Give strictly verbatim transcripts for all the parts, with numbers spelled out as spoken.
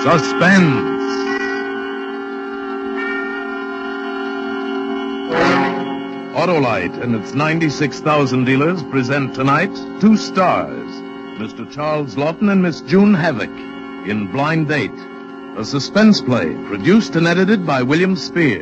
Suspense. Autolite and its ninety-six thousand dealers present tonight two stars, Mister Charles Lawton and Miss June Havoc, in Blind Date, a suspense play produced and edited by William Spear.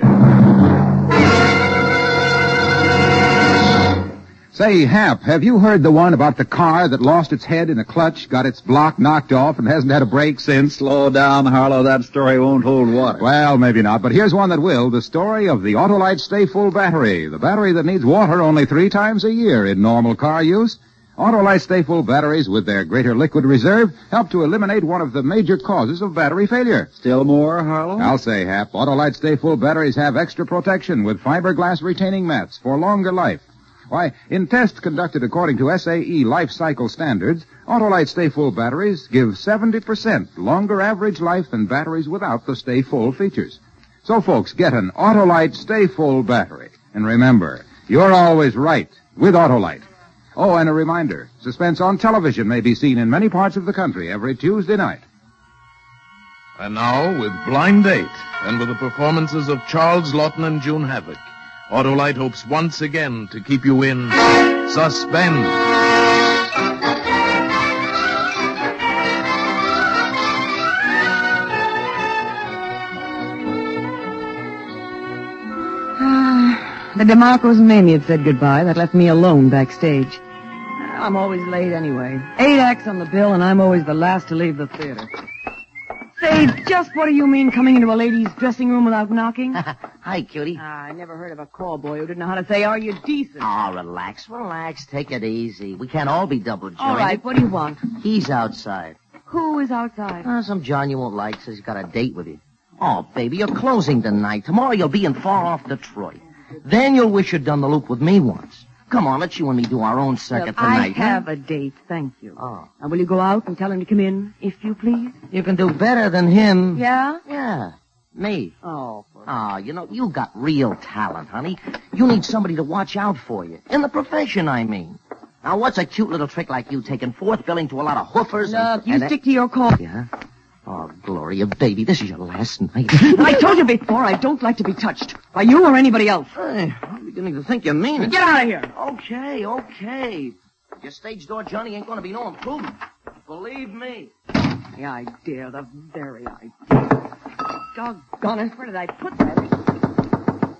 Say, Hap, have you heard the one about the car that lost its head in a clutch, got its block knocked off, and hasn't had a brake since? Slow down, Harlow. That story won't hold water. Well, maybe not, but here's one that will. The story of the Autolite Stay Full battery, the battery that needs water only three times a year in normal car use. Autolite Stay Full batteries, with their greater liquid reserve, help to eliminate one of the major causes of battery failure. Still more, Harlow? I'll say, Hap, Autolite Stay Full batteries have extra protection with fiberglass retaining mats for longer life. Why, in tests conducted according to S A E life cycle standards, Autolite Stay Full batteries give seventy percent longer average life than batteries without the Stay Full features. So, folks, get an Autolite Stay Full battery. And remember, you're always right with Autolite. Oh, and a reminder, Suspense on television may be seen in many parts of the country every Tuesday night. And now, with Blind Date, and with the performances of Charles Lawton and June Havoc, Autolite hopes once again to keep you in suspense. Uh, the DeMarcos and Mamie had said goodbye. That left me alone backstage. I'm always late anyway. Eight acts on the bill, and I'm always the last to leave the theater. Say, just what do you mean coming into a lady's dressing room without knocking? Hi, cutie. Ah, I never heard of a call boy who didn't know how to say, are you decent? Oh, relax, relax. Take it easy. We can't all be double jointed. All right, what do you want? He's outside. Who is outside? Uh, some John you won't like says he's got a date with you. Oh, baby, you're closing tonight. Tomorrow you'll be in far-off Detroit. Then you'll wish you'd done the loop with me once. Come on, let's you and me do our own circuit Look, tonight. I have huh? a date, thank you. Oh. Now, will you go out and tell him to come in, if you please? You can do better than him. Yeah? Yeah, me. Oh. Oh, you know, you got real talent, honey. You need somebody to watch out for you. In the profession, I mean. Now, what's a cute little trick like you taking fourth billing to a lot of hoofers? Look, and, you and stick to your call. Yeah? Oh, Gloria, baby, this is your last night. I told you before, I don't like to be touched. By you or anybody else. Hey, I'm beginning to think you mean it. Get out of here. Okay, okay. Your stage door Johnny ain't gonna be no improvement. Believe me. The idea, the very idea. Doggone it, where did I put that?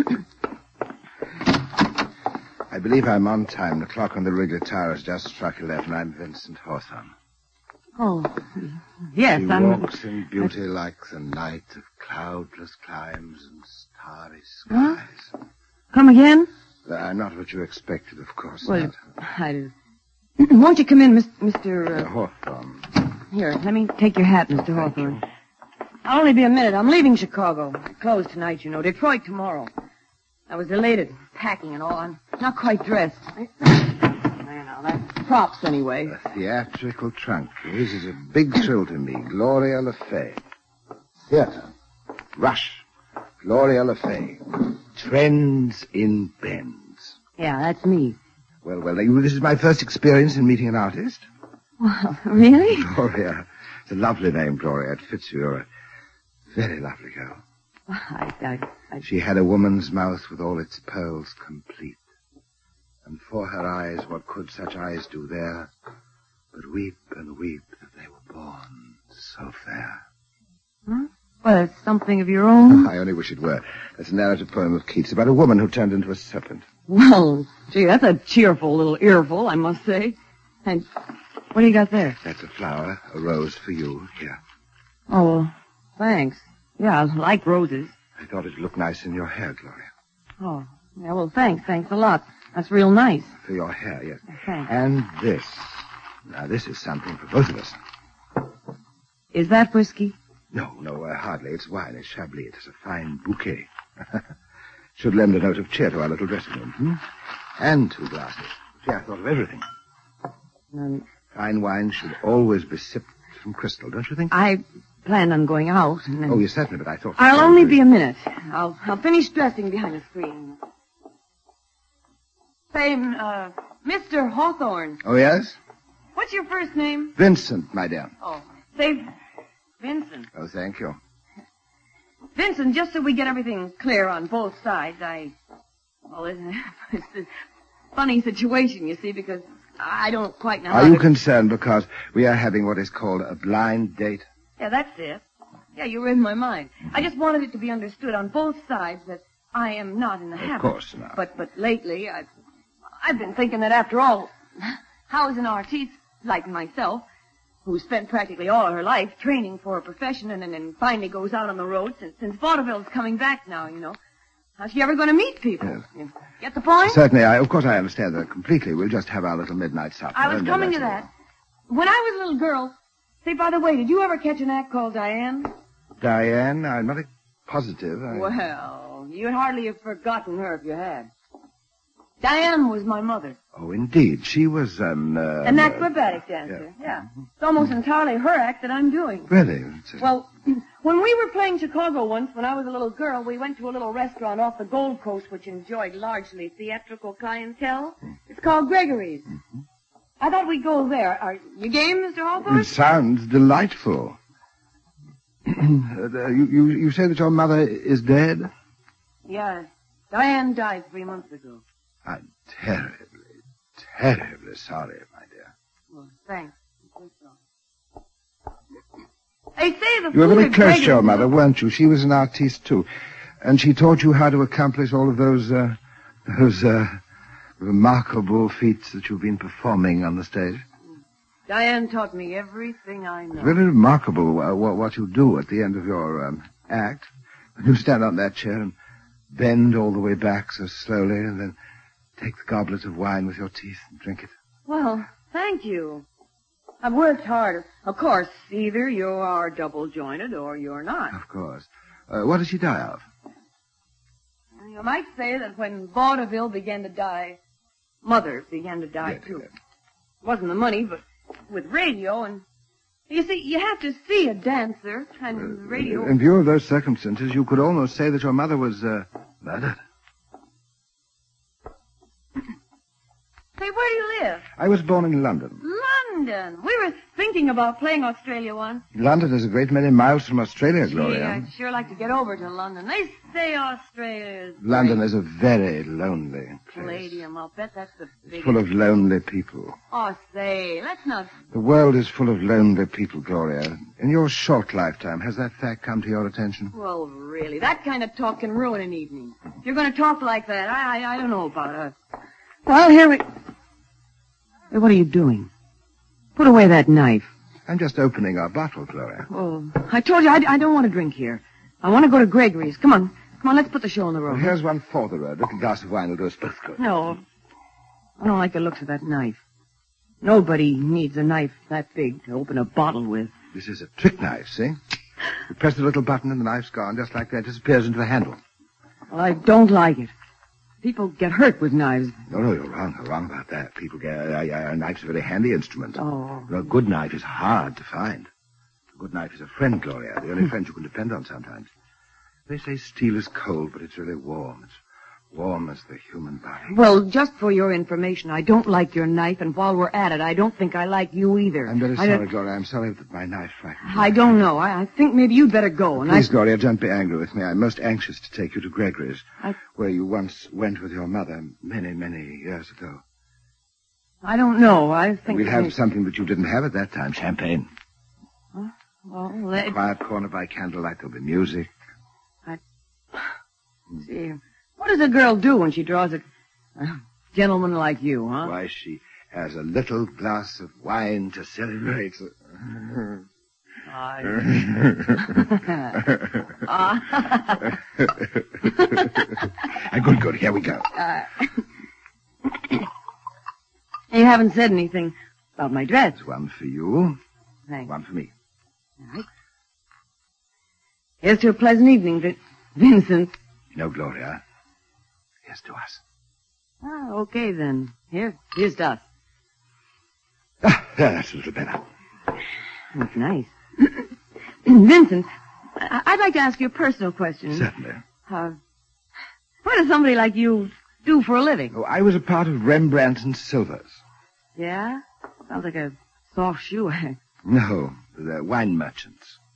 I believe I'm on time. The clock on the Wrigley Tower has just struck eleven. I'm Vincent Hawthorne. Oh, yes, she I'm... walks in beauty like the night of cloudless climes and starry skies. Huh? Come again? Uh, not what you expected, of course Well, not. I... Won't you come in, Miss, Mister Uh... Uh, Hawthorne. Here, let me take your hat, Mister Hawthorne. I'll only be a minute. I'm leaving Chicago. I close tonight, you know. Detroit tomorrow. I was elated, packing and all. I'm not quite dressed. I... There now, that's props anyway. A theatrical trunk. This is a big thrill to me. Gloria Le Fay. Theater. Rush. Gloria Le Fay. Trends in Bends. Yeah, that's me. Well, well, this is my first experience in meeting an artist. Well, really? Gloria. It's a lovely name, Gloria. It fits you. You're a very lovely girl. I, I, I... She had a woman's mouth with all its pearls complete. And for her eyes, what could such eyes do there but weep and weep that they were born so fair? Huh? Well, it's something of your own. I only wish it were. It's a narrative poem of Keats about a woman who turned into a serpent. Well, gee, that's a cheerful little earful, I must say. And what do you got there? That's a flower, a rose for you. Here. Oh, well, thanks. Yeah, I like roses. I thought it'd look nice in your hair, Gloria. Oh, yeah, well, thanks. Thanks a lot. That's real nice. For your hair, yes. Thanks. And this. Now, this is something for both of us. Is that whiskey? No, no, uh, hardly. It's wine. It's Chablis. It's a fine bouquet. Should lend a note of cheer to our little dressing room, hmm? And two glasses. See, I thought of everything. Um, Fine wine should always be sipped from crystal, don't you think? I planned on going out. And then... Oh, yes, certainly, but I thought... I'll only be a minute. I'll, I'll finish dressing behind the screen. Say, uh, Mister Hawthorne. Oh, yes? What's your first name? Vincent, my dear. Oh, say, Vincent. Oh, thank you. Vincent, just so we get everything clear on both sides, I... Well, it's, it's a funny situation, you see, because I don't quite know how Are you to... concerned because we are having what is called a blind date? Yeah, that's it. Yeah, you read my mind. I just wanted it to be understood on both sides that I am not in the habit. Of course not. But but lately, I've, I've been thinking that after all, how is an artiste like myself, who spent practically all of her life training for a profession and then finally goes out on the road since, since vaudeville's coming back now, you know, how's she ever going to meet people? Yes. You get the point? Certainly, I, of course I understand that completely. We'll just have our little midnight supper. I was and then coming to that's that. When I was a little girl, say, by the way, did you ever catch an act called Diane? all. Diane, I'm not positive. I... Well, you'd hardly have forgotten her if you had. Diane was my mother. Oh, indeed. She was an... Uh, An uh, acrobatic dancer, yeah. It's almost entirely her act that I'm doing. Really? It's a- Well, when we were playing Chicago once, when I was a little girl, we went to a little restaurant off the Gold Coast which enjoyed largely theatrical clientele. It's called Gregory's. Mm-hmm. I thought we'd go there. Are you game, Mister It Hawthorne? sounds delightful. uh, you, you, you say that your mother is dead? Yeah. Diane died three months ago. I'm terribly, terribly sorry, my dear. Well, thanks. They say the You were food very at close to Gregory's your is- mother, weren't you? She was an artiste, too. And she taught you how to accomplish all of those, uh, those, uh, remarkable feats that you've been performing on the stage. Diane taught me everything I know. Really remarkable uh, what, what you do at the end of your um, act. When you stand on that chair and bend all the way back so slowly and then take the goblet of wine with your teeth and drink it. Well, thank you. I've worked hard. Of course, either you are double-jointed or you're not. Of course. Uh, what did she die of? You might say that when vaudeville began to die, Mother began to die, Yes, too. yes. It wasn't the money, but with radio and... You see, you have to see a dancer, and radio... In view of those circumstances, you could almost say that your mother was uh, murdered. Say, where do you live? I was born in London. London. We were thinking about playing Australia once. London is a great many miles from Australia, Gee, Gloria. I'd sure like to get over to London. They say Australia is London great. is a very lonely place. Palladium. I'll bet that's the It's biggest. full of lonely people. Oh, say, let's not... The world is full of lonely people, Gloria. In your short lifetime, has that fact come to your attention? Well, really, that kind of talk can ruin an evening. If you're going to talk like that, I, I I don't know about us. Well, here we... Hey, what are you doing? Put away that knife. I'm just opening our bottle, Gloria. Oh, I told you I, I don't want to drink here. I want to go to Gregory's. Come on. Come on, let's put the show on the Well, road. here's one for the road. A little glass of wine will do us both good. No. I don't like the looks of that knife. Nobody needs a knife that big to open a bottle with. This is a trick knife, see? You press the little button and the knife's gone, just like that. It disappears into the handle. Well, I don't like it. People get hurt with knives. No, no, you're wrong. You're wrong about that. People get... Uh, uh, a knife's a very handy instrument. Oh. A good knife is hard to find. A good knife is a friend, Gloria. The only friend you can depend on sometimes. They say steel is cold, but it's really warm. It's warm as the human body. Well, just for your information, I don't like your knife, and while we're at it, I don't think I like you either. I'm very I sorry, don't- Gloria. I'm sorry that my knife frightened you. I don't know. I, I think maybe you'd better go. And Please, I... Gloria, don't be angry with me. I'm most anxious to take you to Gregory's, I- where you once went with your mother many, many years ago. I don't know. I think... We'll it have may- something that you didn't have at that time, champagne. Well, let... Quiet corner by candlelight. There'll be music. see. What does a girl do when she draws a, a gentleman like you, huh? Why, she has a little glass of wine to celebrate. I... good, good. Here we go. Uh, you haven't said anything about my dress. There's one for you, Thanks. one for me. All right. Here's to a pleasant evening, Vin- Vincent. No, Gloria. Here's to us. Ah, okay, then. Here, here's to us. Ah, there, that's a little better. That's nice. Vincent, I- I'd like to ask you a personal question. Certainly. Uh, what does somebody like you do for a living? Oh, I was a part of Rembrandt and Silvers. Yeah? Sounds like a soft shoe. No, they're wine merchants.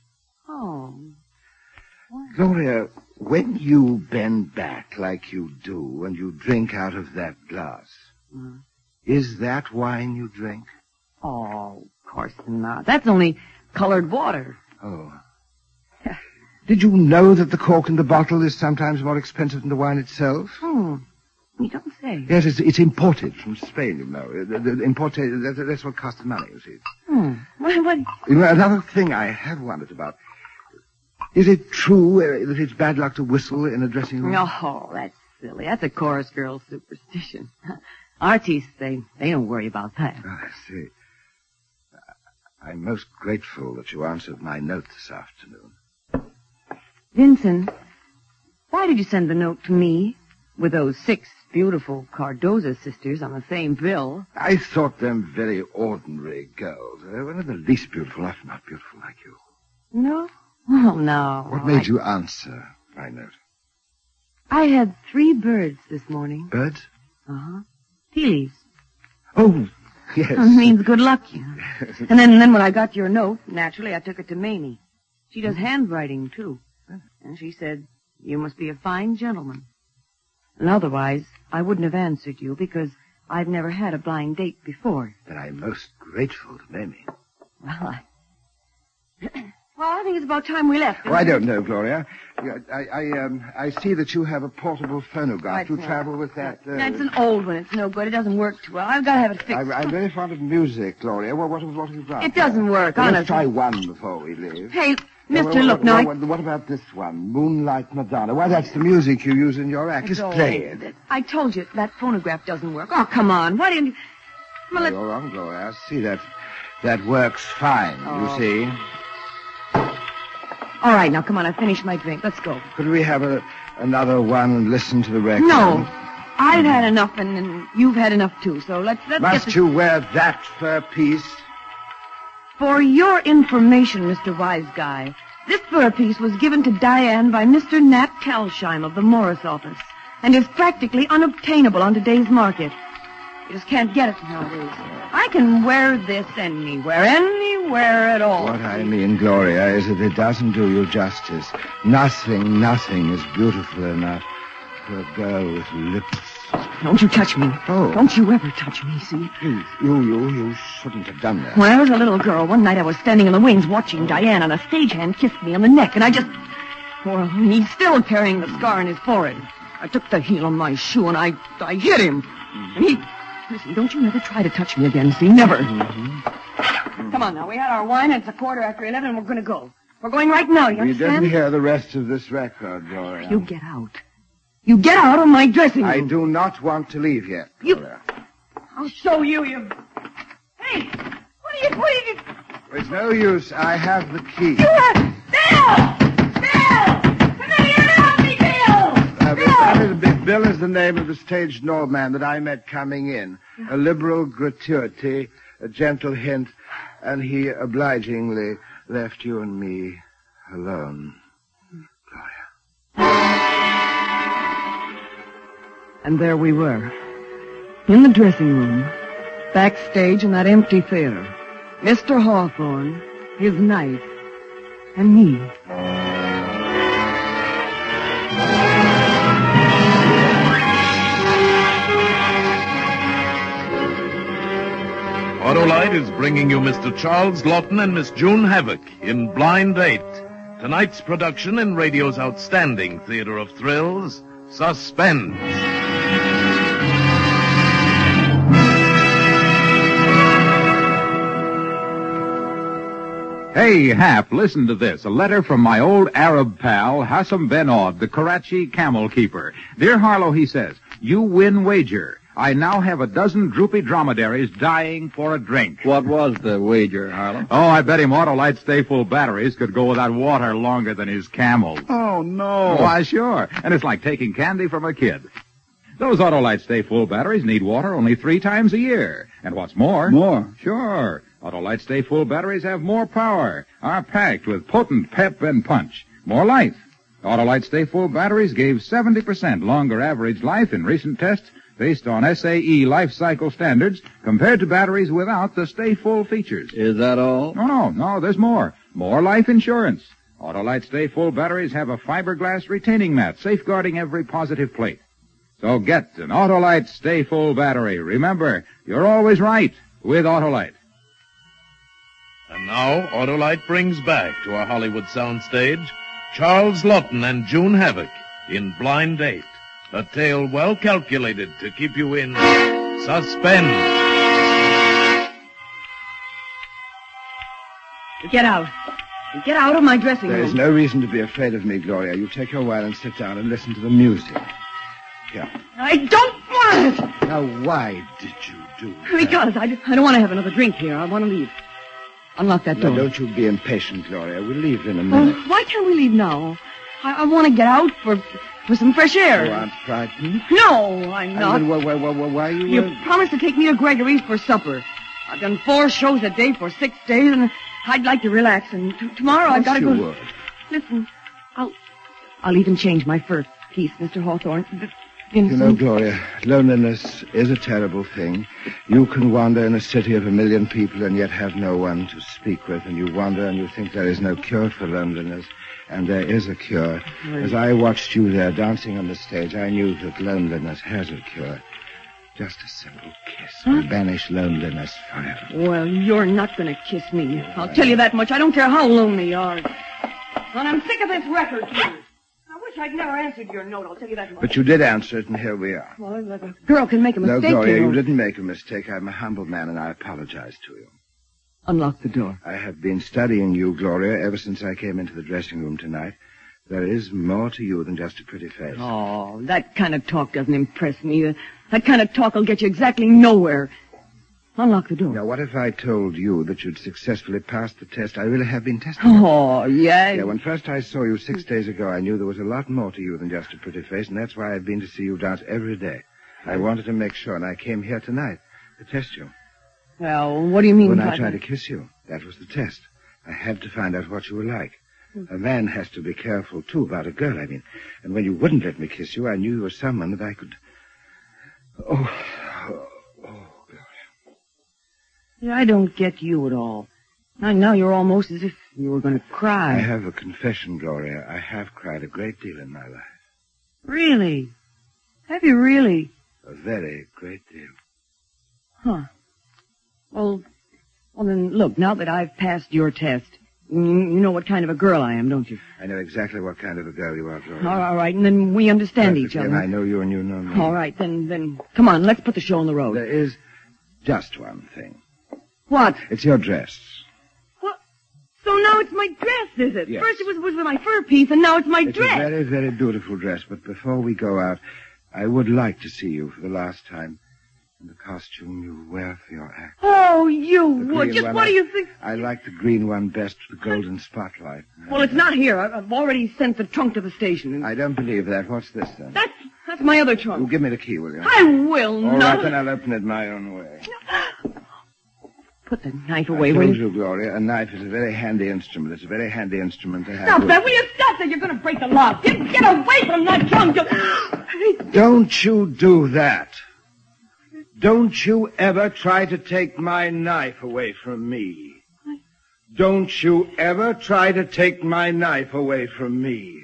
Oh. Gloria, when you bend back like you do and you drink out of that glass, Mm. is that wine you drink? Oh, of course not. That's only colored water. Oh. Did you know that the cork in the bottle is sometimes more expensive than the wine itself? Hmm. You don't say. Yes, it's, it's imported from Spain, you know. The, the, the imported, that, that's what costs the money, you see. Hmm. What, what? You know, another thing I have wondered about. Is it true uh, that it's bad luck to whistle in a dressing room? Oh, that's silly. That's a chorus girl superstition. Artists, they, they don't worry about that. Oh, I see. I'm most grateful that you answered my note this afternoon. Vincent, why did you send the note to me with those six beautiful Cardoza sisters on the same bill? I thought them very ordinary girls. They were not the least beautiful, not, not beautiful like you. No? Oh, no. What made I, you answer my note? I had three birds this morning. Birds? Uh-huh. Tea leaves. Oh, yes. It means good luck, you know. And then, then when I got your note, naturally, I took it to Mamie. She does handwriting, too. And she said, you must be a fine gentleman. And otherwise, I wouldn't have answered you because I've never had a blind date before. Then I'm most grateful to Mamie. Well, I... well, I think it's about time we left. Oh, I don't know, Gloria. I, I, um, I see that you have a portable phonograph. You travel with that. Uh... It's an old one. It's no good. It doesn't work too well. I've got to have it fixed. I'm, I'm very fond of music, Gloria. What, what, what have you got? It doesn't work, well, honestly. Let's try one before we leave. Hey, Mister Well, look, what, now... what, what about this one? Moonlight Madonna. Why, that's the music you use in your act. Just play it. I told you, that phonograph doesn't work. Oh, come on. Why didn't you... Well, No, let... you're wrong, Gloria. I see that. That works fine, Oh. you see. All right, now, come on. I finished my drink. Let's go. Could we have a, another one and listen to the record? No. I've had enough, and, and you've had enough, too. So let's, let's get Must this... you wear that fur piece? For your information, Mister Wise Guy, this fur piece was given to Diane by Mister Nat Kalsheim of the Morris office and is practically unobtainable on today's market. You just can't get it nowadays. I can wear this anywhere, anywhere at all. What I mean, Gloria, is that it doesn't do you justice. Nothing, nothing is beautiful enough for a girl with lips. Don't you touch me. Oh. Don't you ever touch me, see? You, you, you, you shouldn't have done that. When I was a little girl, one night I was standing in the wings watching Diane, and a stagehand kissed me on the neck, and I just... Well, he's still carrying the scar on his forehead. I took the heel of my shoe, and I, I hit him. And he... Listen, don't you ever try to touch me again, see? Never. Mm-hmm. Come on now, we had our wine, and it's a quarter after eleven, and we're going to go. We're going right now, you We understand? didn't hear the rest of this record, Gloria. You get out. You get out of my dressing room. I do not want to leave yet, You- Gloria. I'll show you, you... Hey! What are you... What are you... It's no use. I have the key. You are... Bill! Bill! Come in here and help me, Bill! Uh, that is, Bill. Bill is the name of the stage nobleman that I met coming in. A liberal gratuity, a gentle hint, and he obligingly left you and me alone. Gloria. And there we were, in the dressing room, backstage in that empty theater. Mister Hawthorne, his knife, and me. Autolite is bringing you Mister Charles Lawton and Miss June Havoc in Blind Date. Tonight's production in radio's outstanding theater of thrills, Suspense. Hey, Hap, listen to this. A letter from my old Arab pal, Hassam Ben Aud, the Karachi camel keeper. Dear Harlow, he says, you win wager. I now have a dozen droopy dromedaries dying for a drink. What was the wager, Harlow? Oh, I bet him Autolite Stay Full batteries could go without water longer than his camels. Oh, no. Why, sure. And it's like taking candy from a kid. Those Autolite Stay Full batteries need water only three times a year. And what's more... More? Sure. Autolite Stay Full batteries have more power, are packed with potent pep and punch, more life. Autolite Stay Full batteries gave seventy percent longer average life in recent tests based on S A E life cycle standards compared to batteries without the Stay Full features. Is that all? No, no, no, there's more. More life insurance. Autolite Stay Full batteries have a fiberglass retaining mat safeguarding every positive plate. So get an Autolite Stay Full battery. Remember, you're always right with Autolite. And now, Autolite brings back to our Hollywood soundstage Charles Lawton and June Havoc in Blind Date, a tale well calculated to keep you in suspense. Get out. Get out of my dressing room. There is no reason to be afraid of me, Gloria. You take your while and sit down and listen to the music. Here. I don't want it. Now, why did you do that? Because I, I don't want to have another drink here. I want to leave. Unlock that door. Now, don't you be impatient, Gloria. We'll leave in a minute. Oh, why can't we leave now? I, I want to get out for for some fresh air. You aren't frightened? No, I'm not. And, well, well, well, well, why you... You uh, promised to take me to Gregory's for supper. I've done four shows a day for six days, and I'd like to relax. And t- tomorrow I've got to you go... would. Listen, I'll... I'll even change my first piece, Mister Hawthorne. You know, Gloria, loneliness is a terrible thing. You can wander in a city of a million people and yet have no one to speak with, and you wander and you think there is no cure for loneliness, and there is a cure. Right. As I watched you there dancing on the stage, I knew that loneliness has a cure. Just a simple kiss will banish loneliness forever. Well, you're not going to kiss me. I'll tell you that much. I don't care how lonely you are. And I'm sick of this record, too. I wish I'd never answered your note, I'll tell you that much. But you did answer it, and here we are. Well, like a girl can make a No, mistake, Gloria, you know. you didn't make a mistake. I'm a humble man, and I apologize to you. Unlock the door. I have been studying you, Gloria, ever since I came into the dressing room tonight. There is more to you than just a pretty face. Oh, that kind of talk doesn't impress me. That kind of talk will get you exactly nowhere. Unlock the door. Now, what if I told you that you'd successfully passed the test I really have been testing? Oh, yeah. Yeah, when first I saw you six days ago, I knew there was a lot more to you than just a pretty face, and that's why I've been to see you dance every day. I wanted to make sure, and I came here tonight to test you. Well, what do you mean When by I tried to that? kiss you, that was the test. I had to find out what you were like. A man has to be careful, too, about a girl, I mean. And when you wouldn't let me kiss you, I knew you were someone that I could... Oh, oh, oh, I don't get you at all. Now, now you're almost as if you were going to cry. I have a confession, Gloria. I have cried a great deal in my life. Really? Have you really? A very great deal. Huh. Well, well then, look, now that I've passed your test, you, you know what kind of a girl I am, don't you? I know exactly what kind of a girl you are, Gloria. All right, all right, and then we understand each Perfectly, other. And I know you and you know me. All right, then, then, come on, let's put the show on the road. There is just one thing. What? It's your dress. What? So now it's my dress, is it? Yes. First it was, was my fur piece, and now it's my It's dress. a very, very beautiful dress, but before we go out, I would like to see you for the last time in the costume you wear for your act. Oh, you The would. green Just one, what I- do you think? I like the green one best with the golden spotlight. Well, it's not here. I- I've already sent the trunk to the station. And I don't believe that. What's this, then? That's, that's my other Oh, trunk. give me the key, will you? I will All not. right, then I'll open it my own way. Put the knife I away, told will you? you, Gloria, a knife is a very handy instrument. It's a very handy instrument to have. Stop with- that. Will you stop that? You're going to break the lock. Get, get away from that trunk. You- Don't you do that. Don't you ever try to take my knife away from me. Don't you ever try to take my knife away from me.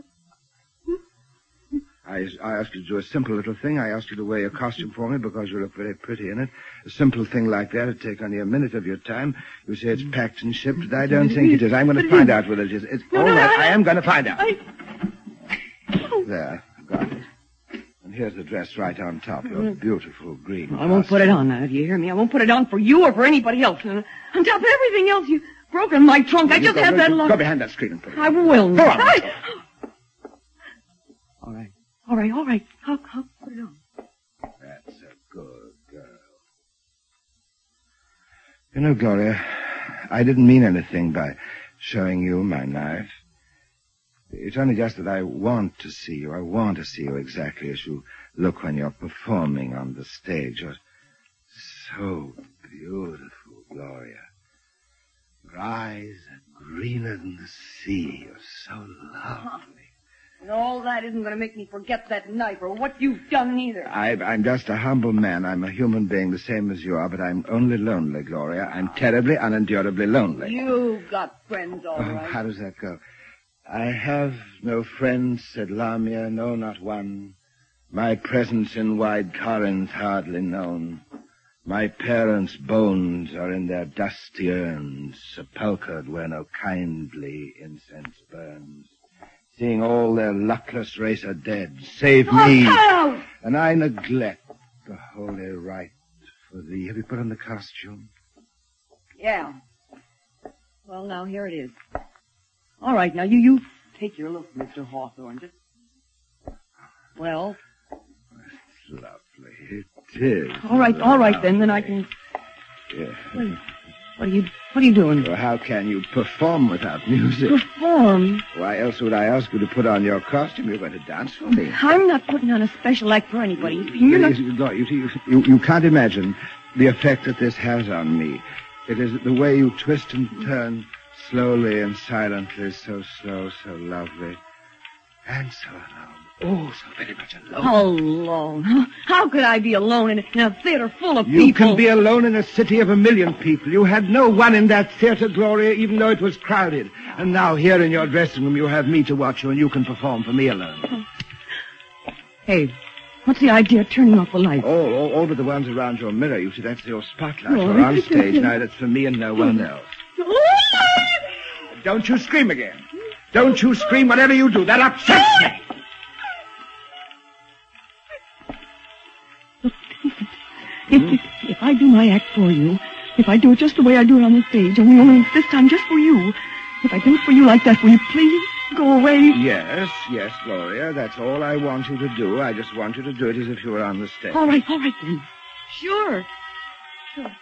I, I asked you to do a simple little thing. I asked you to wear your costume for me because you look very pretty in it. A simple thing like that would take only a minute of your time. You say it's packed and shipped, but I don't think it is. I'm going to find out whether it is. It's No, all no, right. I- I am going to find out. I... There, got it. And here's the dress right on top. Your beautiful green. I won't put it on now, do you hear me? I won't put it on for you or for anybody else. And on top of everything else, you've broken my trunk. I just go, have go, that go, lock. Go behind that screen and put it I on. will not. Go on. I... All right. All right, all right. I'll, I'll put it on. That's a good girl. You know, Gloria, I didn't mean anything by showing you my knife. It's only just that I want to see you. I want to see you exactly as you look when you're performing on the stage. You're so beautiful, Gloria. Your eyes are greener than the sea. You're so lovely. And all that isn't going to make me forget that knife or what you've done either. I, I'm just a humble man. I'm a human being the same as you are, but I'm only lonely, Gloria. I'm terribly, unendurably lonely. You've got friends, all Oh, right. how does that go? I have no friends, said Lamia, no, not one. My presence in wide Corinth hardly known. My parents' bones are in their dusty urns, sepulchred where no kindly incense burns. Seeing all their luckless race are dead, save Oh, me, Carl! and I neglect the holy rite for thee. Have you put on the costume? Yeah. Well, now, here it is. All right, now, you, you take your look, Mister Hawthorne. Just... Well... It's lovely. It is. All right, all right, then. Then I can... Yeah. Wait. What are you... What are you doing? Well, how can you perform without music? Perform? Why else would I ask you to put on your costume? You're going to dance for me. I'm not putting on a special act for anybody. You're not... You, you, you, you can't imagine the effect that this has on me. It is the way you twist and turn slowly and silently, so slow, so lovely, and so alone. Oh, so very much alone. Alone? How, how could I be alone in a, in a theater full of You people? can be alone in a city of a million people. You had no one in that theater, Gloria, even though it was crowded. And now here in your dressing room you have me to watch you, and you can perform for me alone. Hey, what's the idea of turning off the lights? Oh, all, all but the ones around your mirror. You see, that's your spotlight. Oh, We're on stage now. That's for me and no one else. Don't you scream again. Don't you scream whatever you do. That upsets me. If, if, if I do my act for you, if I do it just the way I do it on the stage, only, only this time just for you, if I do it for you like that, will you please go away? Yes, yes, Gloria. That's all I want you to do. I just want you to do it as if you were on the stage. All right, all right then. Sure. Sure.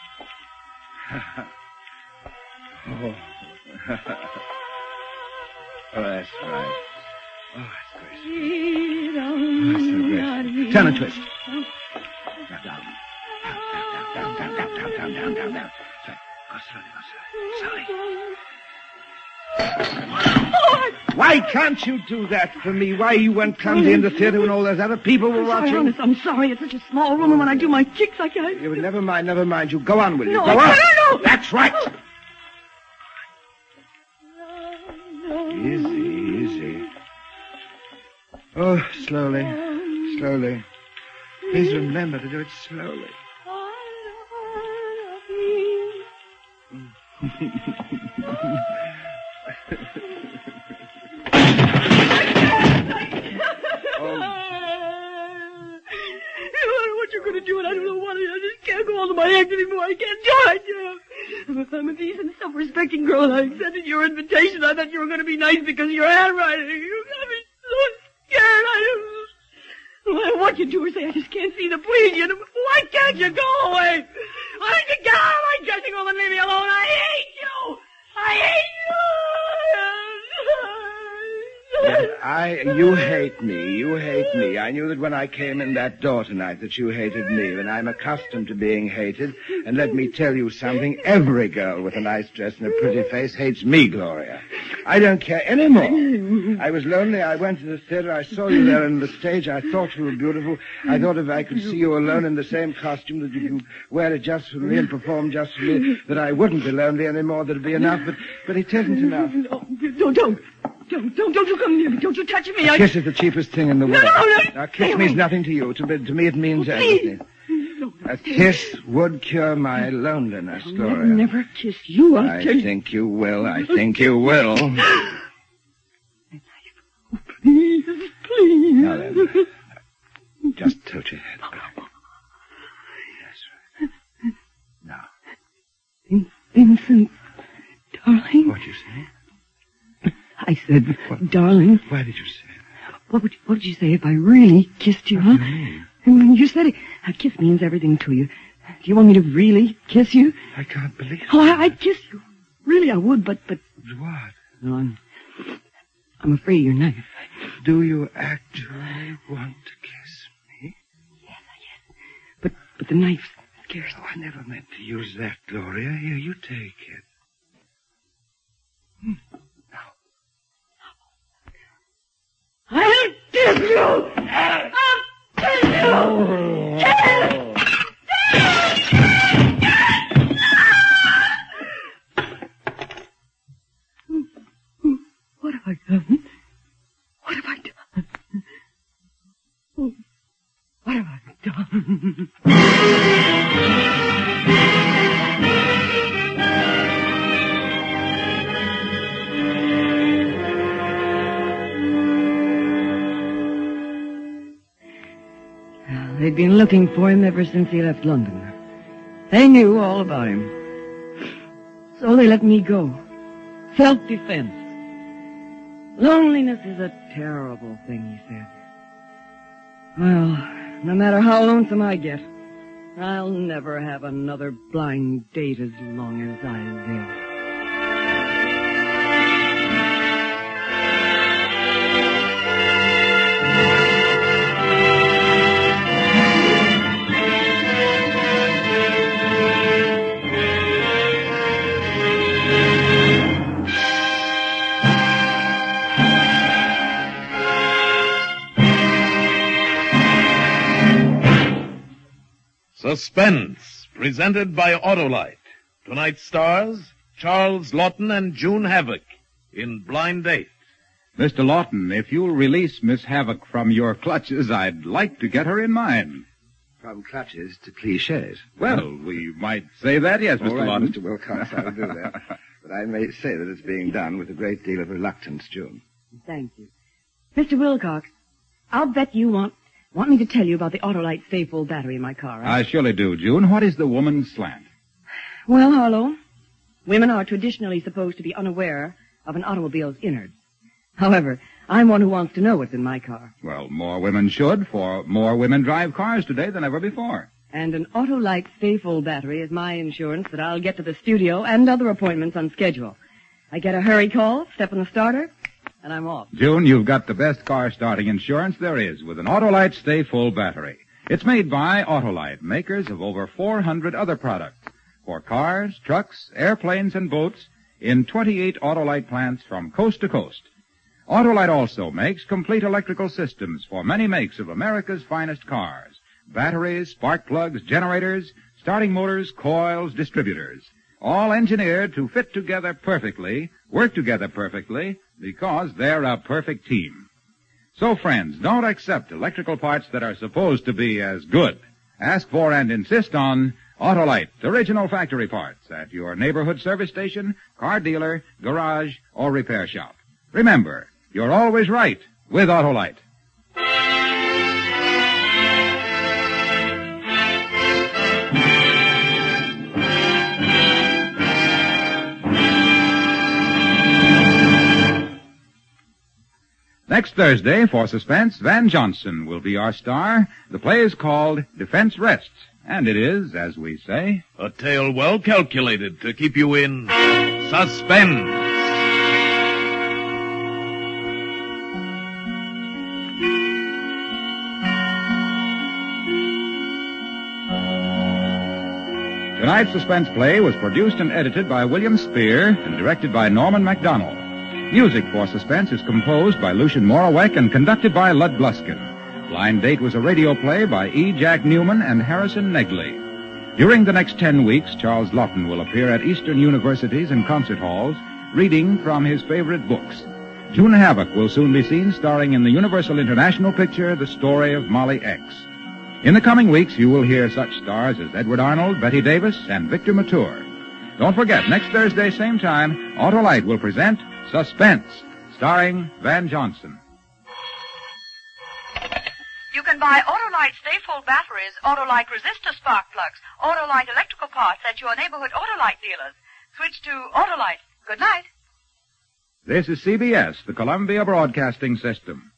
Oh. Oh, that's right. Oh, that's graceful. Oh, that's so graceful. Turn and twist. Now, down. Down, down, down, down, down, down, down, down, down. Sorry. Go slowly, go slowly. Slowly. Why can't you do that for me? Why you went clumsy in the theater when all those other people were I'm sorry, watching? honest, I'm sorry. It's such a small room, and when I do my kicks, I can't... You would never mind, never mind. You go on, will you? No, go I on. can't, no. That's right. Easy, easy. Oh, slowly, slowly. Please remember to do it slowly. What you're going to do, and I don't know what. I just can't go on to my act anymore. I can't do it. I'm a decent, self-respecting girl, and I accepted your invitation. I thought you were going to be nice because of your handwriting. You got me so scared. I don't know what you do or say. I just can't see the please you. Why can't you go away? Why don't you get out of my dressing room and leave me alone? I hate you. I hate you. I, you hate me. You hate me. I knew that when I came in that door tonight that you hated me, and I'm accustomed to being hated. And let me tell you something. Every girl with a nice dress and a pretty face hates me, Gloria. I don't care anymore. I was lonely. I went to the theater. I saw you there on the stage. I thought you were beautiful. I thought if I could see you alone in the same costume, that if you wear it just for me and perform just for me, that I wouldn't be lonely anymore. That'd be enough. But, but it isn't enough. No, don't, don't. Don't, don't, don't you come near me. Don't you touch me. A I... kiss is the cheapest thing in the world. No, no. Now, a kiss means nothing to you. To me, to me it means everything. A kiss would cure my loneliness, I'll Gloria. never, never kiss you. I'll I tell you. think you will. I think you will. Please, please. Now then, just tilt your head back. That's right. Now, Vin- Vincent, darling. what'd you say? I said, What? darling. Why did you say that? What would, what would you say if I really kissed you, What huh? do you mean? And when you said it, a kiss means everything to you. Do you want me to really kiss you? I can't believe it. Oh, I, I'd kiss you. Really, I would, but, but... What? No, I'm... I'm afraid you're nice. Do you actually want to kiss me? Yes, yes. But, but the knife scares Oh, I never meant to use that, Gloria. Here, you take it. Hmm. I'll kiss you! I'll kiss you! What have I They'd been looking for him ever since he left London. They knew all about him. So they let me go. Self-defense. Loneliness is a terrible thing, he said. Well, no matter how lonesome I get, I'll never have another blind date as long as I live. Suspense, presented by Autolite. Tonight's stars, Charles Lawton and June Havoc in Blind Date. Mister Lawton, if you'll release Miss Havoc from your clutches, I'd like to get her in mine. From clutches to cliches. Well, we might say that, yes, Mister All right, Lawton. Mister Wilcox, I'll do that. But I may say that it's being done with a great deal of reluctance, June. Thank you. Mister Wilcox, I'll bet you want want me to tell you about the Autolite stay-full battery in my car, right? I surely do, June. What is the woman's slant? Well, Harlow, women are traditionally supposed to be unaware of an automobile's innards. However, I'm one who wants to know what's in my car. Well, more women should, for more women drive cars today than ever before. And an Autolite stay-full battery is my insurance that I'll get to the studio and other appointments on schedule. I get a hurry call, step on the starter, and I'm off. June, you've got the best car starting insurance there is with an Autolite Stay Full battery. It's made by Autolite, makers of over four hundred other products for cars, trucks, airplanes, and boats in twenty-eight Autolite plants from coast to coast. Autolite also makes complete electrical systems for many makes of America's finest cars. Batteries, spark plugs, generators, starting motors, coils, distributors. All engineered to fit together perfectly, work together perfectly, because they're a perfect team. So, friends, don't accept electrical parts that are supposed to be as good. Ask for and insist on Autolite, original factory parts at your neighborhood service station, car dealer, garage, or repair shop. Remember, you're always right with Autolite. Next Thursday, for Suspense, Van Johnson will be our star. The play is called Defense Rests, and it is, as we say, A tale well calculated to keep you in suspense. Tonight's suspense play was produced and edited by William Spear and directed by Norman MacDonald. Music for Suspense is composed by Lucien Moraweck and conducted by Lud Gluskin. Blind Date was a radio play by E. Jack Newman and Harrison Negley. During the next ten weeks, Charles Lawton will appear at Eastern universities and concert halls, reading from his favorite books. June Havoc will soon be seen starring in the Universal International picture, The Story of Molly X. In the coming weeks, you will hear such stars as Edward Arnold, Betty Davis, and Victor Mature. Don't forget, next Thursday, same time, Autolite will present Suspense, starring Van Johnson. You can buy Autolite Stay-Full batteries, Autolite resistor spark plugs, Autolite electrical parts at your neighborhood Autolite dealers. Switch to Autolite. Good night. This is C B S, the Columbia Broadcasting System.